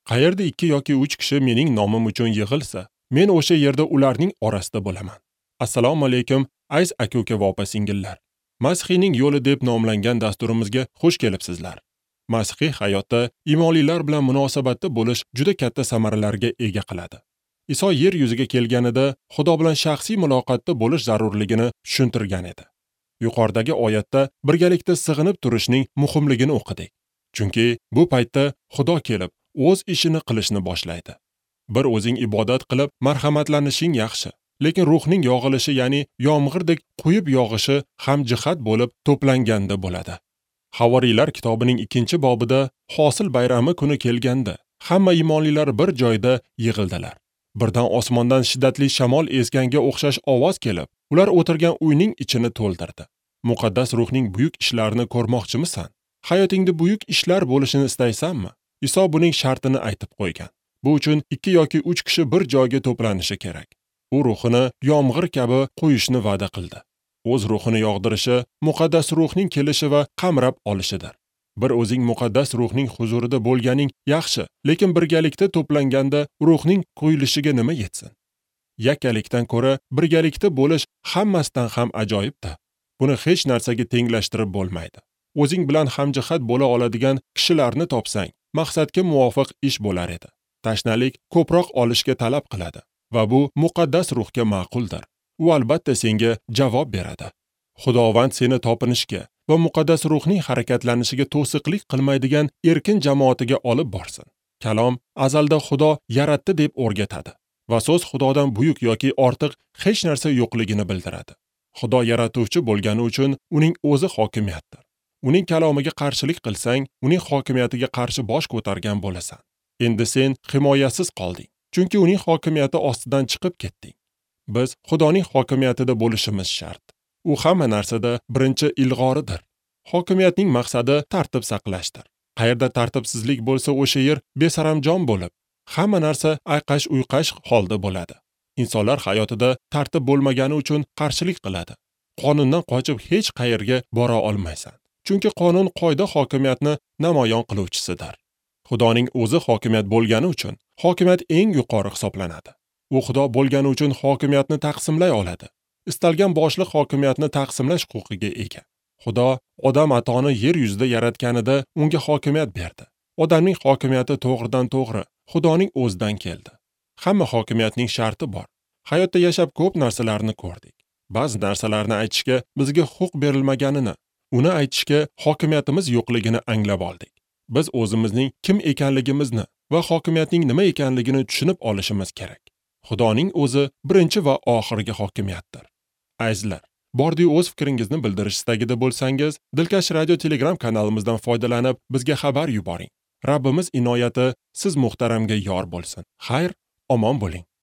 Qayerda 2 yoki 3 kishi mening nomim uchun yig'ilsa, men o'sha yerda ularning orasida bo'laman. Assalomu alaykum, aziz aka-uka va opa-singillar. Masihiyning yo'li deb nomlangan dasturimizga xush kelibsizlar. Masihiy hayotda iymonlilar bilan munosabatda bo'lish juda katta samaralarga ega qiladi. Iso yer yuziga kelganida Xudo bilan shaxsiy muloqotda bo'lish zarurligini tushuntirgan edi. Yuqoridagi oyatda birgalikda sig'inib turishning muhimligini o'qidik. Chunki bu paytda Xudo kelib o'z ishini qilishni boshlaydi. Bir o'zing ibodat qilib marhamatlanishing yaxshi, lekin ruhning yog'ilishi, ya'ni yomg'irdek quyib yog'ishi ham jihat bo'lib to'planganda bo'ladi. Havoriylar kitobining 2-bobida hosil bayrami kuni kelganda hamma iymonlilar bir joyda yig'ildilar. Birdan osmondan shiddatli shamol esganga o'xshash ovoz kelib, ular o'tirgan uyning ichini to'ldirdi. Muqaddas ruhning buyuk ishlarini ko'rmoqchimisan? Hayotingda buyuk ishlar bo'lishini istaysanmi? Iso buning shartini aytib qo'ygan. Bu uchun 2 yoki 3 kishi bir joyga to'planishi kerak. U ruhini yomg'ir kabi qo'yishni va'da qildi. O'z ruhini yog'dirishi muqaddas ruhning kelishi va qamrab olishidir. Bir o'zing muqaddas ruhning huzurida bo'lganing yaxshi, lekin birgalikda to'planganda ruhning qo'yilishiga nima yetsin? Yakkalikdan ko'ra birgalikda bo'lish hammasidan ham ajoyibda. Buni hech narsaga tenglashtirib bo'lmaydi. O'zing bilan hamjihat bo'la oladigan kishilarni topsang, maqsadga muvofiq ish bo'lar edi. Tashnalik ko'proq olishga talab qiladi va bu muqaddas ruhga ma'quldir. U albatta senga javob beradi. Xudovand seni topinishga va muqaddas ruhning harakatlanishiga to'siqlik qilmaydigan erkin jamoatiga olib borsin. Kalom azalda Xudo yaratdi deb o'rgatadi va so'z Xudodan buyuk yoki ortiq hech narsa yo'qligini bildiradi. Xudo yaratuvchi bo'lgani uchun uning o'zi hokimiyatdir. Uning kalomiga qarshilik qilsang, uning hokimiyatiga qarshi bosh ko'targan bo'lasan. Endi sen himoyasiz qolding, chunki uning hokimiyati ostidan chiqib ketding. Biz Xudoning hokimiyatida bo'lishimiz shart. U hamma narsada birinchi ilg'oridir. Hokimiyatning maqsadi tartib saqlashdir. Qayerda tartibsizlik bo'lsa, o'sha yer besaramjon bo'lib, hamma narsa ayqash-uyqash holda bo'ladi. Insonlar hayotida tartib bo'lmagani uchun qarshilik qiladi. Qonundan qochib hech qayerga bora olmaysan. Chunki qonun qoida hokimiyatni namoyon qiluvchisidir. Xudoning o'zi hokimiyat bo'lgani uchun hokimiyat eng yuqori hisoblanadi. U Xudo bo'lgani uchun hokimiyatni taqsimlay oladi. Istalgan boshliq hokimiyatni taqsimlash huquqiga ega. Xudo odam atoni yer yuzida yaratganida unga hokimiyat berdi. Odamning hokimiyati to'g'ridan to'g'ri Xudoning o'zidan keldi. Hamma hokimiyatning sharti bor. Hayotda yashab ko'p narsalarni ko'rdik. Ba'zi narsalarni aytishga bizga huquq berilmaganini, uni aytishga hokimiyatimiz yo'qligini anglab oldik. Biz o'zimizning kim ekanligimizni va hokimiyatning nima ekanligini tushunib olishimiz kerak. Xudoning o'zi birinchi va oxirgi hokimiyatdir. Azizlar, bordi o'z fikringizni bildirish istagida bo'lsangiz, Dilkash radio Telegram kanalimizdan foydalanib bizga xabar yuboring. Rabbimiz inoyati siz muhtaramga yor bo'lsin. Xayr, omon bo'ling.